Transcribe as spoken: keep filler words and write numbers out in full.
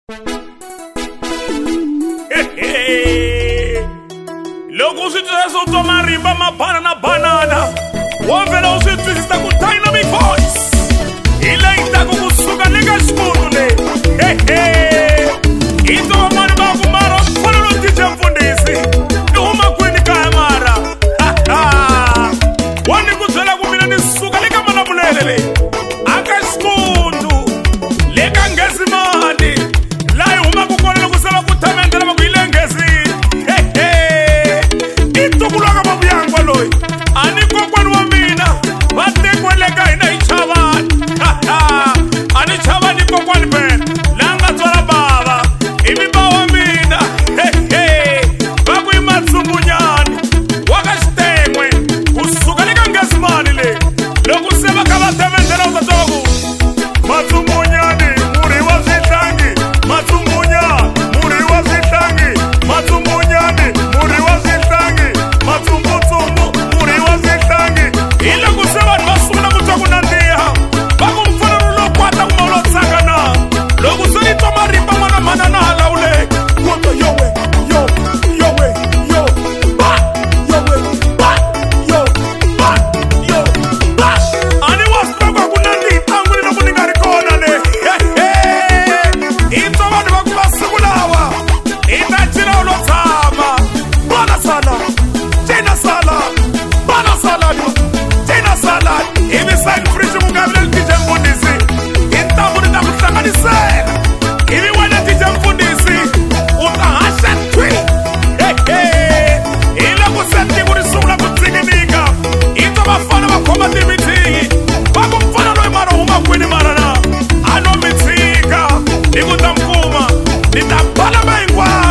Logo usithuthisa utoma rimba maphana na banana wovela usithuthisa ku Dynamic Voice ile itako kusuka leka xikundu le hehe ito mani ba kumara mfana lo D J Mfundisi ni huma kwini kaya mara wani kuthela kumina ni suka leka manabulele le aka xikundu leka ngezimali la huma kukona lokusela ku thamendela ba kuyilengezi kulaka babu yangu loyi ani kokwani wa mina vatekweleka hina hi chavani ani chavani kokwani pena langa tswala bava ivi ba wa mina va ku i Matsumbunyani waka Xitengwe kusuka le ka Ngezimani le loko se va kha va themendela u ta twa ku Matsumbunyani murhi wa swihlangi Matsumbunyani murhi wa swihlangi Matsumbunyani murhi wa swihlangi Matsumbutsumbu murhi wa swihlangi hi loko se vanhu va sungula ku twa ku nandziha va ku mfanelo lo kwata ku maulo tsakana loko se ni twa marimba n'wana mhana na halawuleka kuta yowe yo yowe yo ba yowe ba yo ba yo ba ani wa swi twa ku nandziha ntangwini loko ni nga ri kona le hi twa vanhu va ku masiku lawa hi ta cina u lo tshama bona sala Tina salad, bana salad, Tina salad. Ibi side fridge mukabila D J Mfundisi. Intabuni na kuhlanganisela. Ibi wena D J Mfundisi. Utahasha twi. Hey hey. Ila kuseti kurisula kutsikinika. Ito bafana bakoma timitiki. Bako mfana no imaro huma kwini marana. Ano mitika. Nikutamkuma. Nitabala maingwa.